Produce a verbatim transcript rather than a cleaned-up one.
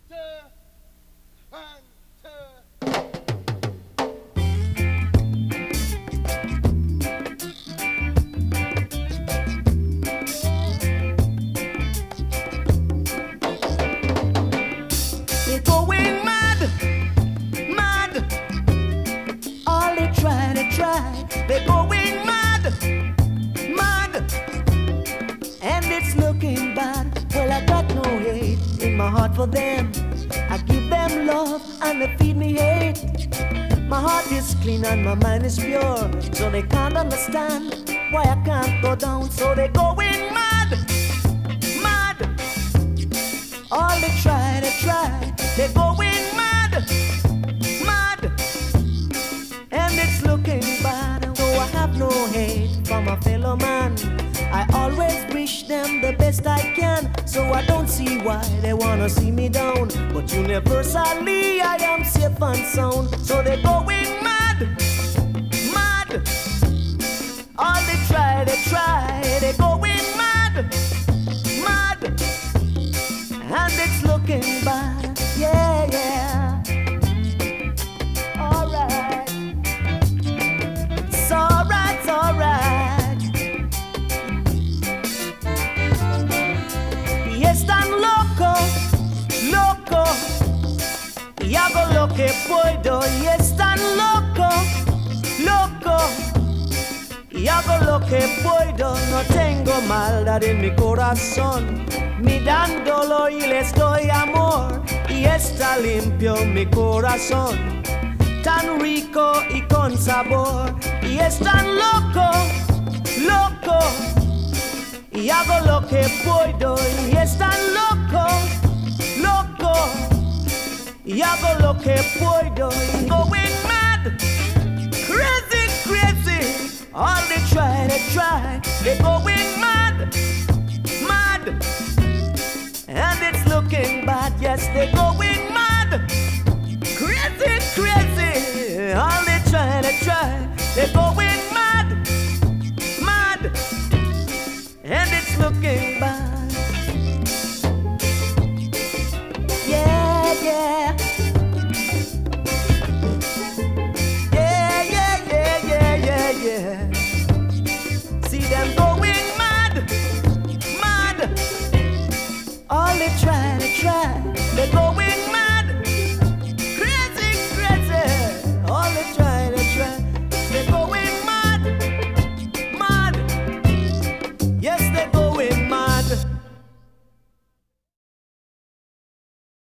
They're going mad, mad. All they try to try. They're going mad, mad. And it's looking bad. Well, I got no hate in my heart for them. I give them love and they feed me hate. My heart is clean and my mind is pure. So they can't understand why I can't go down. So they're going mad, mad. All they try to try. They're going mad, mad. And it's looking bad. So I have no hate for my fellow man. I always wish them the best I can. So I don't see why they wanna see me down. But universally I am safe and sound. So they're going mad, mad. All they try, they try. They're going mad, mad. And it's looking bad, yeah, yeah. Alright. It's alright, it's alright. Yes, tan loco, loco. Ya go lo que puedo. Yes, tan loco, loco. Y hago lo que puedo, no tengo maldad en mi corazón. Mi dándolo y les doy amor. Y está limpio mi corazón, tan rico y con sabor. Y es tan loco, loco. Y hago lo que puedo. Y es tan loco, loco. Y hago lo que puedo. Y going mad, crazy, crazy. All they try, they try, they're going mad, mad. And it's looking bad, yes, they're going mad, crazy, crazy. All they try, they try, they're going mad, mad. And it's looking bad. Yeah, yeah. Yeah. See them going mad, mad. All they try to try,